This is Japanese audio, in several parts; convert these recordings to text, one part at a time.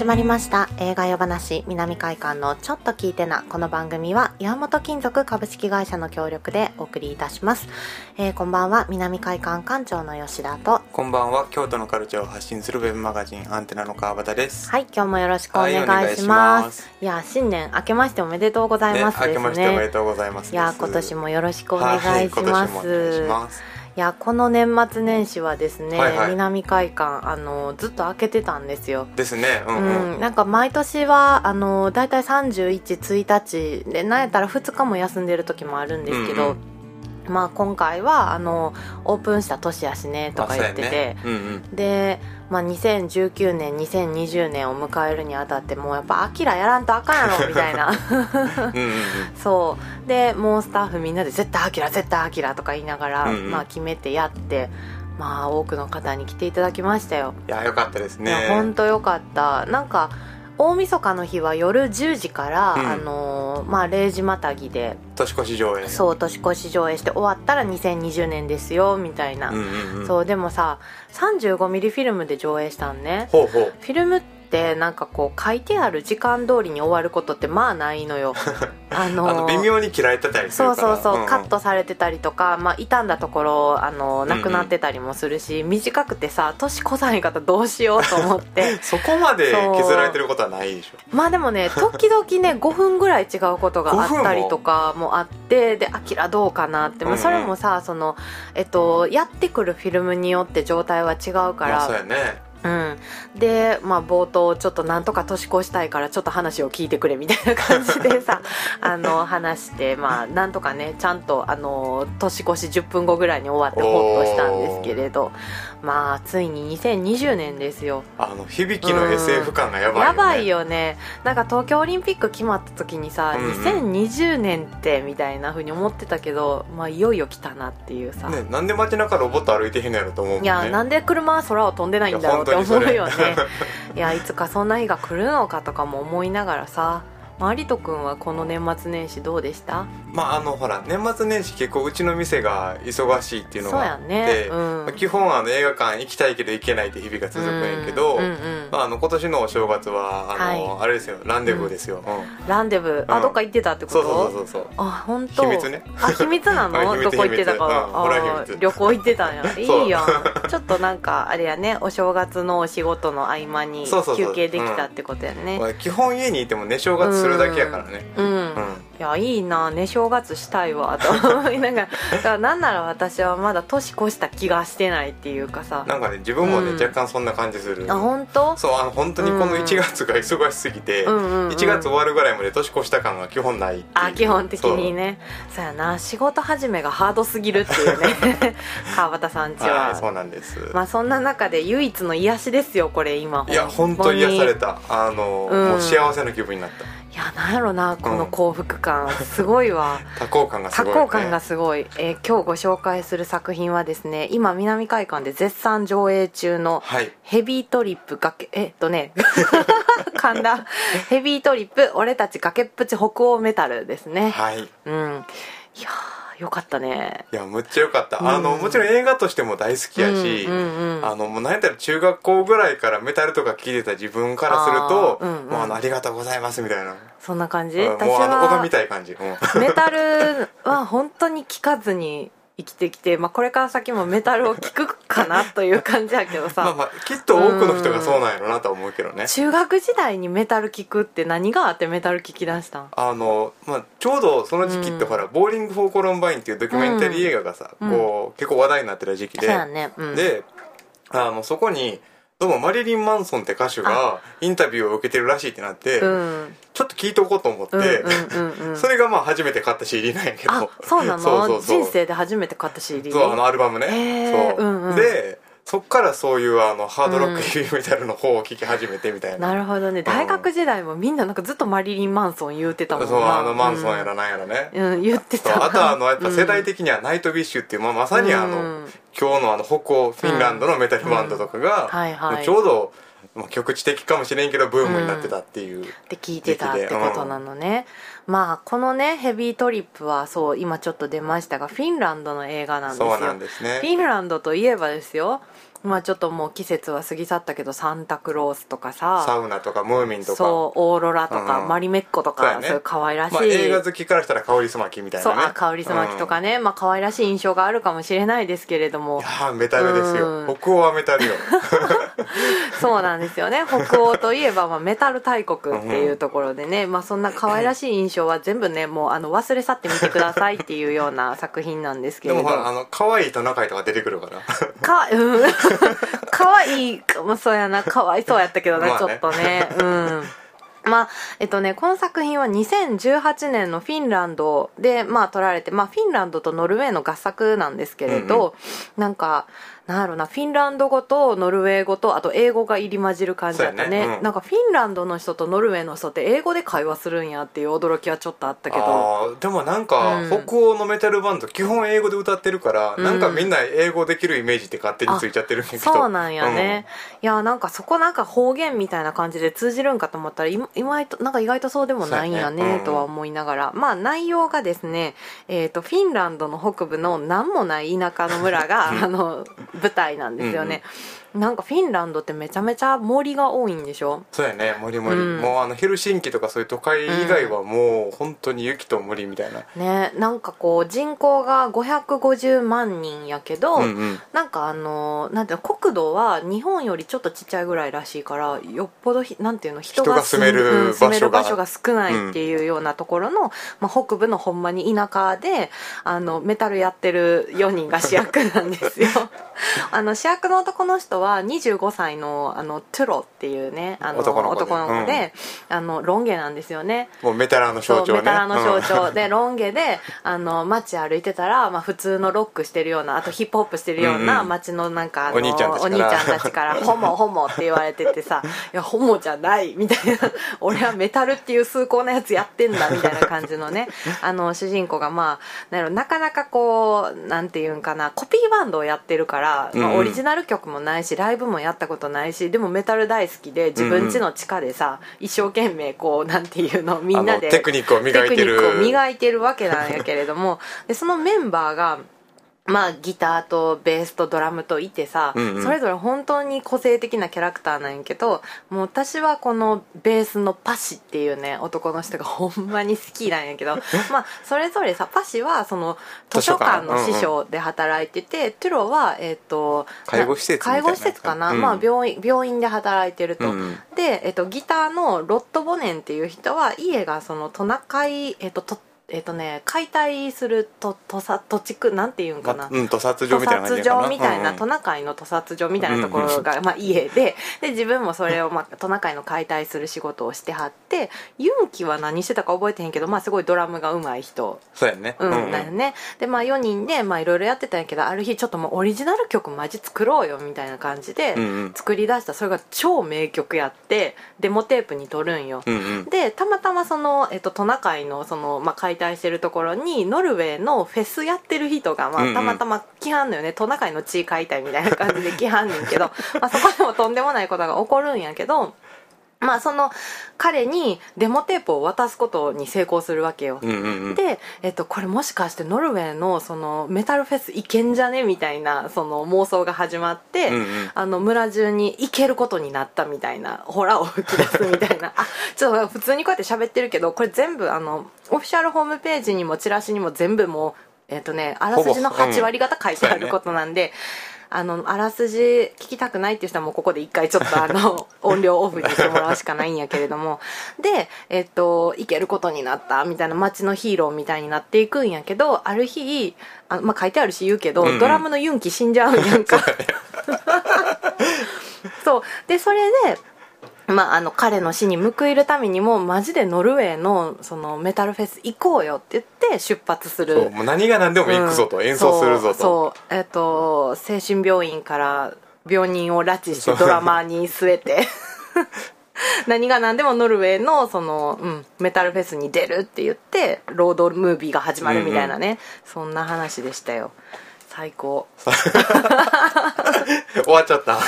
始まりました映画夜話南海館のちょっと聞いてな。この番組は岩本金属株式会社の協力でお送りいたします。こんばんは、南海館館長の吉田と、 こんばんは、京都のカルチャーを発信するウェブマガジンアンテナの川端です。 はい、今日もよろしくお願いします。いや、新年明けましておめでとうございますですね。 明けましておめでとうございます。 いや、今年もよろしくお願いします。 はい、今年もお願いします。 いや、この年末年始はですね、 はいはい、 南海館ずっと開けてたんですよ。 ですね。 なんか毎年はだいたい31、1日で、なんやったら2日も休んでる時もあるんですけど、まあ今回はオープンした年やしねとか言ってて、で、まあ、2019年2020年を迎えるにあたってもうやっぱアキラやらんとあかんやろみたいなそうで、もうスタッフみんなで絶対アキラ絶対アキラとか言いながら、まあ決めてやって、まあ多くの方に来ていただきましたよ。 いや、よかったですね。 いや、本当よかった。なんか大晦日の日は夜10時から、まあ、0時またぎで年越し上映、 そう年越し上映して終わったら2020年ですよみたいな、そうでもさ 35mm フィルムで上映したんね。フィルムってなんかこう書いてある時間通りに終わることってまあないのよ微妙に切られてたりするから、 そう、カットされてたりとか、まあ、傷んだところなくなってたりもするし、短くてさ年越さへんかったらどうしようと思ってそこまで削られてることはないでしょ。 まあでもね、時々ね5分ぐらい違うことがあったりとかもあって、でアキラどうかなって、まあ、それもさやってくるフィルムによって状態は違うから、 そうやね。 で、まあ、冒頭ちょっとなんとか年越したいからちょっと話を聞いてくれみたいな感じでさ話して、まあ、なんとかねちゃんと年越し10分後ぐらいに終わってホッとしたんですけれど、まあついに2020年ですよ。 響きの SF 感がやばいよね。 やばいよね。なんか東京オリンピック決まった時にさ、2020年ってみたいな風に思ってたけど、まあ、いよいよ来たなっていうさ、 ね、なんで街中ロボット歩いてへんのやろと思うもんね。 いや、なんで車は空を飛んでないんだろうって思うよねいや、いつかそんな日が来るのかとかも思いながらさ。マリト君はこの年末年始どうでした？ まあほら年末年始結構うちの店が忙しいっていうのがあって、 ね、 まあ、基本映画館行きたいけど行けないって日々が続くんやけど、まあ、今年のお正月はあれですよ、ランデブーですよ、 ランデブー、どっか行ってたってこと？ そうあ、本当。 秘密ね。 秘密なの？どこ行ってたか、旅行行ってたんや。いいやんちょっとなんかあれやね、お正月のお仕事の合間に休憩できたってことやね。 基本家にいてもね正月するだけやからね。 いや、いいな、ね、正月したいわと思いながら、だからなんなら私はまだ年越した気がしてないっていうかさ、 なんかね自分もね、若干そんな感じする。 あ、本当？ そう、本当にこの1月が忙しすぎて、1月終わるぐらいまで年越した感が基本ないっていう。 あ、基本的にね。そうやな、仕事始めがハードすぎるっていうね川端さんちは。 はい、そうなんです。 まあそんな中で唯一の癒しですよこれ今。 いや、本当に癒された。もう幸せな気分になった。 いや、なんやろな、この幸福感、すごいわ多幸感がすごい、ね、 多幸感がすごい。今日ご紹介する作品はですね、今南海館で絶賛上映中のヘビートリップ噛んだヘビートリップ俺たち崖っぷち北欧メタルですね。 はい。 いやよかったね。 いや、むっちゃよかった。もちろん映画としても大好きやし、もう何やったら中学校ぐらいからメタルとか聴いてた自分からすると、もうありがとうございますみたいな、 そんな感じ。 もう拝みたい感じ。 メタルは本当に聴かずに生きてきて、まあ、これから先もメタルを聴くかなという感じやけどさまあきっと多くの人がそうなんやろうなとは思うけどね。 中学時代にメタル聴くって何があってメタル聴き出したん？ まあ、ちょうどその時期ってほら、ボーリング・フォー・コロンバインっていうドキュメンタリー映画がさ、こう結構話題になってた時期で、 そうやね、 でそこにどうもマリリン・マンソンって歌手がインタビューを受けてるらしいってなって、ちょっと聞いておこうと思って、それがまあ初めて買った CD なんやけど。 あ、そうなの？人生で初めて買った CD？ そう、アルバムね。そう、でそっからそういうハードロックヘビーメタルの方を聴き始めてみたいな。 なるほどね。大学時代もみんななんかずっとマリリン・マンソン言うてたもんな。 そう、マンソンやらなんやらね、 言ってた。 あとやっぱ世代的にはナイトビッシュっていう、まさに今日の北欧フィンランドのメタルバンドとかがちょうど局地的かもしれんけどブームになってたっていう、 で聞いてたってことなのね。まあこのねヘビートリップはそう今ちょっと出ましたがフィンランドの映画なんですよ。 そうなんですね。 フィンランドといえばですよ、 まあちょっともう季節は過ぎ去ったけどサンタクロースとかさ、 サウナとかムーミンとか、 そうオーロラとか、マリメッコとか、そういう可愛らしい、 映画好きからしたらカオリスマキみたいなね、 そうカオリスマキとかね、まあ可愛らしい印象があるかもしれないですけれども、 いやメタルですよ、北欧はメタルよそうなんですよね。北欧といえば、まあ、メタル大国っていうところでね、まあ、そんな可愛らしい印象は全部ねもう忘れ去ってみてくださいっていうような作品なんですけれどでも可愛いトナカイとか出てくるから可愛いそうやな、可愛そうやったけどね、ちょっとねまあこの作品は2018年のフィンランドで、まあ、撮られて、まあ、フィンランドとノルウェーの合作なんですけれど、なんかなんやろな、フィンランド語とノルウェー語とあと英語が入り混じる感じだったね、なんかフィンランドの人とノルウェーの人って英語で会話するんやっていう驚きはちょっとあったけど、 でもなんか、北欧のメタルバンド基本英語で歌ってるから、なんかみんな英語できるイメージって勝手についちゃってるんだけど、 そうなんやね、いやなんかそこなんか方言みたいな感じで通じるんかと思ったら意外とそうでもないんやねとは思いながら、まあ内容がですね、フィンランドの北部の何もない田舎の村が舞台なんですよね、なんかフィンランドってめちゃめちゃ森が多いんでしょ。 そうやね、森、もうヘルシンキとかそういう都会以外はもう本当に雪と森みたいな、 ね、なんかこう人口が550万人やけど、なんかなんていうの、国土は日本よりちょっとちっちゃいぐらいらしいから、よっぽどなんていうの、人が住める場所が少ないっていうようなところの、まあ、北部のほんまに田舎でメタルやってる4人が主役なんですよ主役の男の人は25歳のトゥロっていうね男の子で、ロン毛なんですよね。 もうメタラーの象徴ね。 メタラーの象徴で、ロン毛で街歩いてたら、まあ、普通のロックしてるような、あとヒップホップしてるような街のなんかお兄ちゃんたちからホモって言われててさ、いやホモじゃないみたいな俺はメタルっていう崇高なやつやってんだみたいな感じのね主人公が、まあなかなかこうなんていうんかな、コピーバンドをやってるから、まあ、オリジナル曲もないしライブもやったことないし、でもメタル大好きで自分家の地下でさ、一生懸命こうなんていうのみんなでテクニックを磨いてるわけなんやけれどもでそのメンバーがまあギターとベースとドラムといてさ、それぞれ本当に個性的なキャラクターなんやけど、もう私はこのベースのパシっていうね男の人がほんまに好きなんやけどまあそれぞれさ、パシはその図書館の師匠で働いてて、トゥロは介護施設かな、まあ病院で働いてると、でギターのロット・ボネンっていう人は家がそのトナカイ解体する土地区なんていうんかな、 屠殺場みたいな感じかな、 みたいなトナカイの屠殺場みたいなところが、まあ、家で自分もそれを、まあ、トナカイの解体する仕事をしてはって、ユンキは何してたか覚えてへんけど、まあ、すごいドラムが上手い人、 そうやね、 だよね。でまあ4人でいろいろやってたんやけど、ある日ちょっともうオリジナル曲マジ作ろうよみたいな感じで作り出した、それが超名曲やってデモテープに撮るんよ、でたまたまその、トナカイのその、まあ、解体してるところにノルウェーのフェスやってる人が、まあ、たまたま来はんのよね。トナカイの地解体みたいな感じで来はんねんけどまあそこでもとんでもないことが起こるんやけど、まあその彼にデモテープを渡すことに成功するわけよ、で、これもしかしてノルウェーのそのメタルフェス行けんじゃねみたいなその妄想が始まって、村中に行けることになったみたいな、ホラーを吹き出すみたいなちょっと普通にこうやって喋ってるけど、これ全部オフィシャルホームページにもチラシにも全部もうあらすじの8割方書いてあることなんで、あらすじ聞きたくないっていう人はもうここで一回ちょっと音量オフにしてもらうしかないんやけれどもで行けることになったみたいな、街のヒーローみたいになっていくんやけど、ある日まあ、書いてあるし言うけど、ドラムのユンキ死んじゃうんやんかそうでそれでまあ、彼の死に報いるためにもマジでノルウェーのそのメタルフェス行こうよって言って出発する。 そう、もう何が何でも行くぞと、演奏するぞと。 そう、精神病院から病人を拉致してドラマーに据えて何が何でもノルウェーのその、メタルフェスに出るって言ってロードムービーが始まるみたいなね、そんな話でしたよ。最高終わっちゃった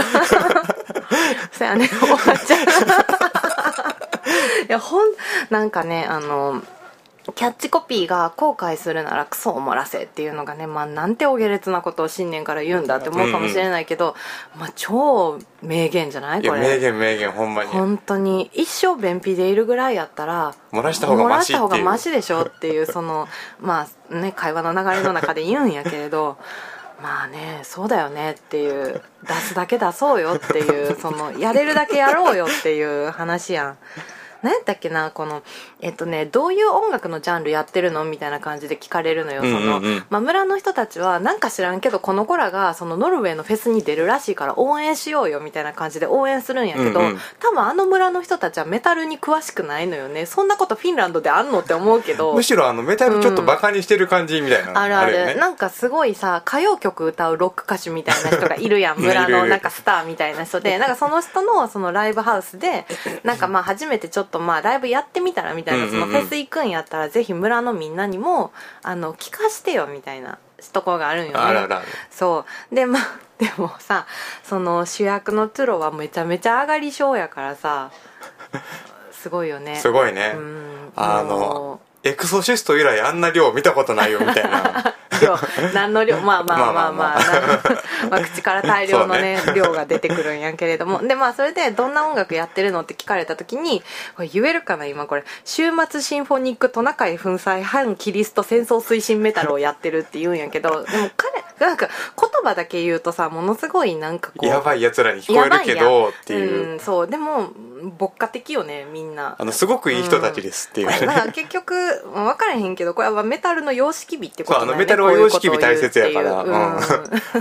そうやね、終わっちゃういやなんかねキャッチコピーが後悔するならクソを漏らせっていうのがね、まあなんてお下劣なことを新年から言うんだって思うかもしれないけど、まあ超名言じゃないこれ。 いや名言ほんまに本当に一生便秘でいるぐらいやったら漏らした方がマシっていう、 漏らした方がマシでしょっていうそのまあね会話の流れの中で言うんやけれどまあねそうだよねっていう出すだけ出そうよっていうそのやれるだけやろうよっていう話やん。何やったっけなこのどういう音楽のジャンルやってるのみたいな感じで聞かれるのよ。その、まあ、村の人たちはなんか知らんけどこの子らがそのノルウェーのフェスに出るらしいから応援しようよみたいな感じで応援するんやけど、多分あの村の人たちはメタルに詳しくないのよね。そんなことフィンランドであんのって思うけどむしろメタルちょっとバカにしてる感じみたいな、 あるある、 よね、 なんかすごいさ歌謡曲歌うロック歌手みたいな人がいるやん村のなんかスターみたいな人でなんかその人のそのライブハウスでなんかまあ初めてちょっとまあライブやってみたらみたいな、そのフェス行くんやったらぜひ村のみんなにも聞かしてよみたいなところがあるんよね。 あるあるある。 そうでまあでもさその主役のトゥロはめちゃめちゃ上がり症やからさすごいよね。 すごいね、エクソシスト以来あんな量見たことないよみたいな量何の量まあ口から大量のね量が出てくるんやけれどもでまあそれでどんな音楽やってるのって聞かれた時にこれ言えるかな今これ終末シンフォニックトナカイ粉砕反キリスト戦争推進メタルをやってるって言うんやけどでも彼なんか言葉だけ言うとさものすごいなんかこうやばいやつらに聞こえるけどっていう、 そうでも牧歌的よねみんなすごくいい人たちですっていう、 だから結局分からへんけどこれはメタルの様式美ってことだよね。 メタルは様式美大切やから、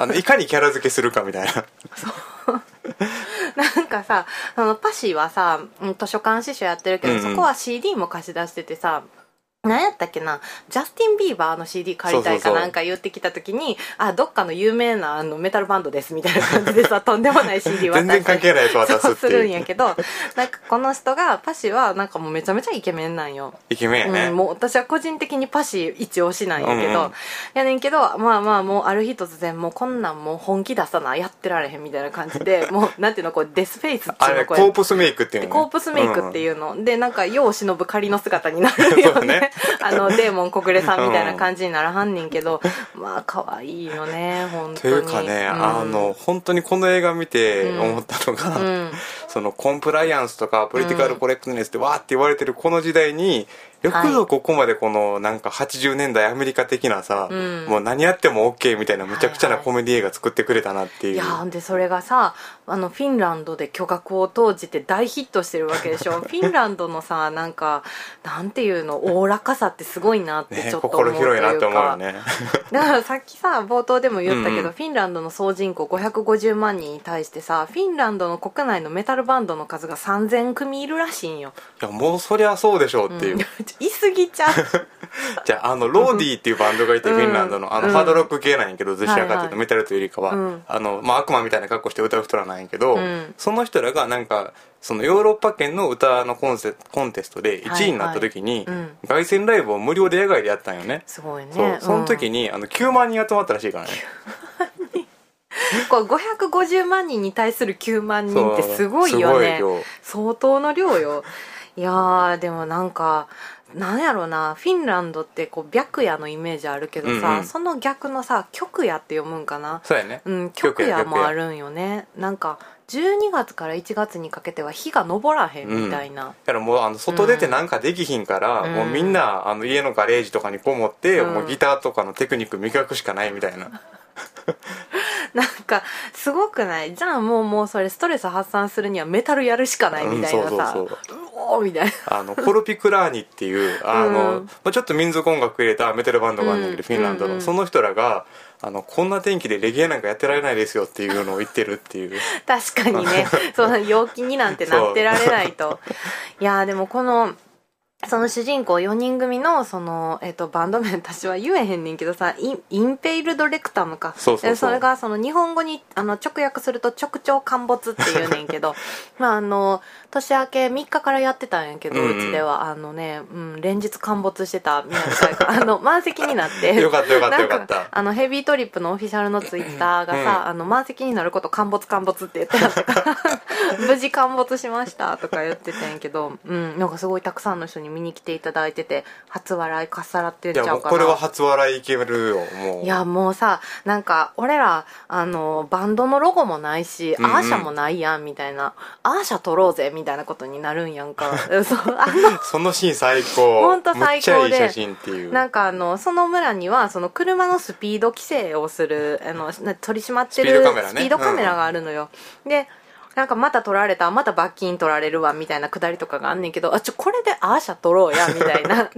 いかにキャラ付けするかみたいなそうなんかさパシはさ図書館司書やってるけど、そこは CD も貸し出しててさ何やったっけなジャスティン・ビーバーの CD 借りたいかなんか言ってきた時にどっかの有名なメタルバンドですみたいな感じでさとんでもない CD 渡して全然関係ないやつ渡すっていうそうするんやけどなんかこの人がパシはなんかもうめちゃめちゃイケメンなんよ。 イケメンやね、 もう私は個人的にパシ一押しなんやけど、やねんけどまあもうある日突然もうこんなんもう本気出さなやってられへんみたいな感じでもうなんていうのこうデスフェイスっていうのコープスメイクっていうの、 コープスメイクっていうの、でなんか世を忍ぶ仮の姿になるよねデーモン小暮さんみたいな感じにならはんねんけど、まあ可愛いよね本当に。 というかね、本当にこの映画見て思ったのが、そのコンプライアンスとかポリティカルコレクトネスってわーって言われてるこの時代によくぞここまでこのなんか80年代アメリカ的なさ、もう何やっても OK みたいなむちゃくちゃなコメディ映画作ってくれたなっていう、 いやでそれがさフィンランドで巨額を投じて大ヒットしてるわけでしょフィンランドのさなんかなんていうのおおらかさってすごいなってちょっと思うというか、 心広いなって思うよねだからさっきさ冒頭でも言ったけど、フィンランドの総人口550万人に対してさフィンランドの国内のメタルバンドの数が3000組いるらしいんよ。 いやもうそりゃそうでしょうっていう、 いすぎちゃうじゃあローディーっていうバンドがいて、フィンランドのハードロック系なんやけど、どちらかっていうとメタルというよりかは、悪魔みたいな格好して歌う人らなんやけど、その人らがなんかそのヨーロッパ圏の歌のコンテストで1位になった時に、凱旋ライブを無料で野外でやったんよね。 すごいね。 その時に9万人集まったらしいからねこれ550万人に対する9万人ってすごいよね。相当の量よ。いやでもなんかなんやろうなフィンランドってこう白夜のイメージあるけどさ、その逆のさ極夜って読むんかな。 そうやね、 極夜もあるんよね。なんか12月から1月にかけては日が昇らへんみたいな、 だからもう外出てなんかできひんから、もうみんな家のガレージとかにこもって、もうギターとかのテクニック磨くしかないみたいななんかすごくない？じゃあもうそれストレス発散するにはメタルやるしかないみたいなさ、うおーみたいなコルピクラーニっていうちょっと民族音楽入れたメタルバンドがあるんだけど、フィンランドのその人らがこんな天気でレゲエなんかやってられないですよっていうのを言ってるっていう確かにねその陽気になんてなってられないといやでもその主人公4人組のその、バンド名私は言えへんねんけどさインペイルドレクタムか。それがその日本語に直訳すると直腸陥没って言うねんけどまあ年明け3日からやってたんやけど、うちでは連日陥没してた宮城会が満席になってよかったヘビートリップのオフィシャルのツイッターがさ、満席になること陥没って言ってあったから無事陥没しましたとか言ってたんやけど、なんかすごいたくさんの人にに見に来ていただいてて、初笑いかっさらってんちゃうかな。 いやもうこれは初笑いいけるよもう。 いやもうさ、なんか俺らバンドのロゴもないし、アーシャもないやんみたいな、アーシャ撮ろうぜみたいなことになるんやんかそのシーン最高。 ほんと最高で、 めっちゃいい写真っていう。 なんかその村にはその車のスピード規制をする取り締まってるスピードカメラがあるのよ、でなんかまた撮られた、また罰金取られるわみたいなくだりとかがあんねんけど、これでアーシャ撮ろうやみたいな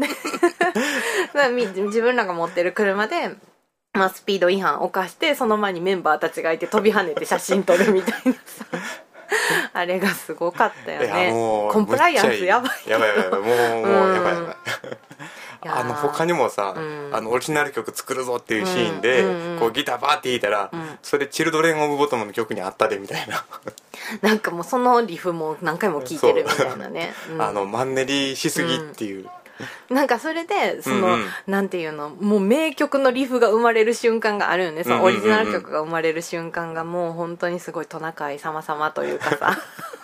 自分らが持ってる車で、まあ、スピード違反を犯して、その前にメンバーたちがいて飛び跳ねて写真撮るみたいなさあれがすごかったよね。コンプライアンスやばい。 やばいやばい、もうやばいやばい他にもさ、オリジナル曲作るぞっていうシーンで、こうギターバーって弾いたら、それチルドレン・オブ・ボトムの曲にあったでみたいななんかもうそのリフも何回も聴いてるみたいなね、 マンネリしすぎっていう、 なんかそれでなんていうの、もう名曲のリフが生まれる瞬間があるよね。そのオリジナル曲が生まれる瞬間がもう本当にすごいトナカイ様々というかさ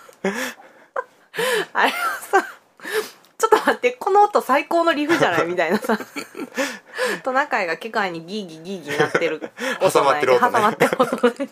あれはさ、ちょっと待って、この音最高のリフじゃないみたいなさトナカイが機械にギーギーギーギーなってる挟まってる音ね、 挟まってる音ね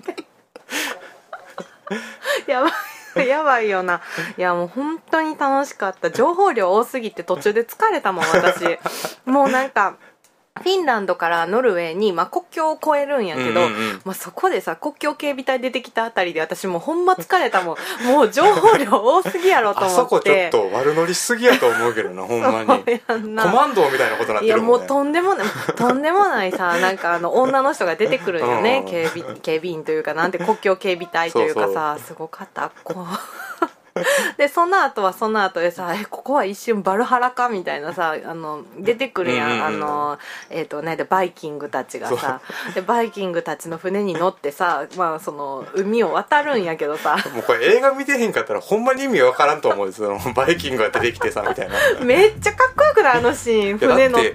やばいやばいよな。いやもう本当に楽しかった。情報量多すぎて途中で疲れたもん私もうなんかフィンランドからノルウェーに、まあ、国境を越えるんやけど、まあ、そこでさ国境警備隊出てきたあたりで私もうほんま疲れたもんもう情報量多すぎやろと思ってあそこちょっと悪乗りしすぎやと思うけどなほんまにコマンドみたいなことになってるもんね。 いやもうとんでもないさ、なんか女の人が出てくるんよね、警備員というか、なんて国境警備隊というかさ、すごかったこうでその後でさ、ここは一瞬バルハラかみたいなさ、出てくるやん、なんでバイキングたちがさ、でバイキングたちの船に乗ってさ、まあその海を渡るんやけどさ、 もうこれ映画見てへんかったらほんまに意味わからんと思うんですよバイキングが出てきてさみたいなめっちゃかっこよくないあのシーン、船乗って。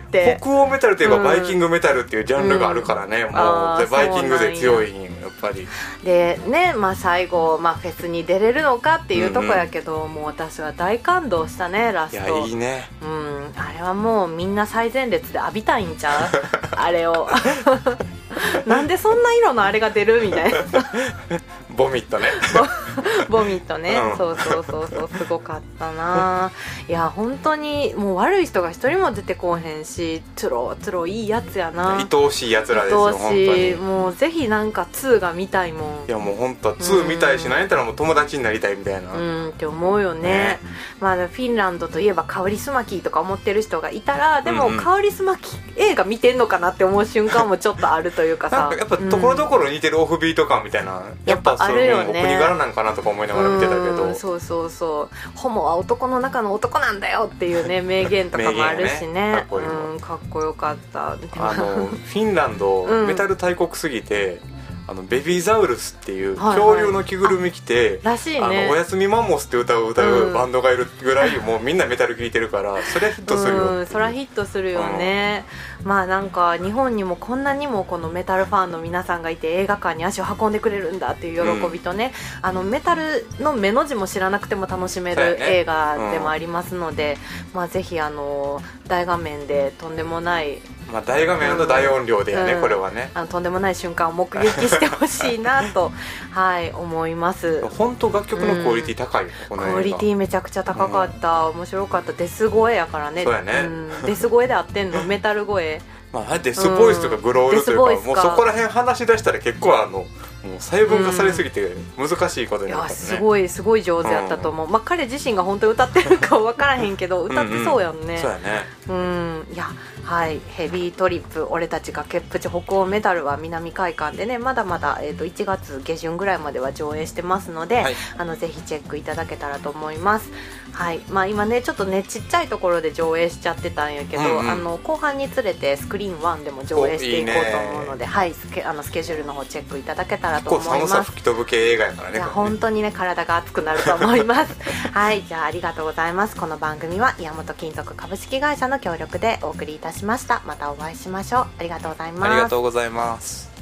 北欧メタルといえばバイキングメタルっていうジャンルがあるからね、もうバイキングで強いんよやっぱり。 でね、まあ最後、まあ、フェスに出れるのかっていうとこやけど、もう私は大感動したねラスト。 いやいいね、 あれはもうみんな最前列で浴びたいんちゃうあれをなんでそんな色のあれが出るみたいなボミットねボミットね、そうすごかったな。いや本当にもう悪い人が一人も出てこうへんし、トゥロいいやつやな。 愛おしいやつらですよ。本当にもうぜひなんか2が見たいもん。 いやもう本当2見たいし、なんやったらもう友達になりたいみたいなって思うよね。まあフィンランドといえばカウリスマキとか思ってる人がいたら、でもカウリスマキ映画見てんのかなって思う瞬間もちょっとあるというかさ、 なんかやっぱところどころ似てるオフビート感みたいな、やっぱあるよね。 お国柄なんかなとか思いながら見てたけど、 そうホモは男の中の男なんだよっていうね名言とかもあるしね、かっこよかった。 フィンランド、メタル大国すぎてベビーザウルスっていう恐竜の着ぐるみ着て、 らしいね、 おやすみマンモスって歌を歌うバンドがいるぐらい、もうみんなメタル聴いてるから、それはヒットするよ。 それはヒットするよね。まあなんか日本にもこんなにもこのメタルファンの皆さんがいて、映画館に足を運んでくれるんだっていう喜びとね、メタルの目の字も知らなくても楽しめる映画でもありますので、まあぜひ大画面でとんでもない、 まあ、大画面の大音量でやね、これはね、 とんでもない瞬間を目撃してほしいなとはい思います。 本当楽曲のクオリティ高いよ、この映画。 クオリティめちゃくちゃ高かった、面白かった。デス声やからね。 そうやね、 デス声で合ってんのメタル声、 まあ、デスボイスとかグロールというか、もうそこら辺話し出したら結構もう細分化されすぎて難しいことになるからね。 いやすごい上手やったと思う。まあ彼自身が本当に歌ってるかは分からへんけど歌ってそうやんね。 そうやね。 いやはいヘビートリップ俺たち崖っぷち北欧メタルは南海館でね、まだまだ1月下旬ぐらいまでは上映してますので、ぜひチェックいただけたらと思います。はい、まあ今ねちょっとねちっちゃいところで上映しちゃってたんやけど、後半につれてスクリーン1でも上映していこうと思うので、はい、スケジュールの方チェックいただけたらと思います。 結構寒さ吹き飛ぶ系映画やからね。 いや本当にね体が熱くなると思いますはいじゃあありがとうございます。この番組は岩本金属株式会社の協力でお送りいたしました。またお会いしましょう。ありがとうございます。 ありがとうございます。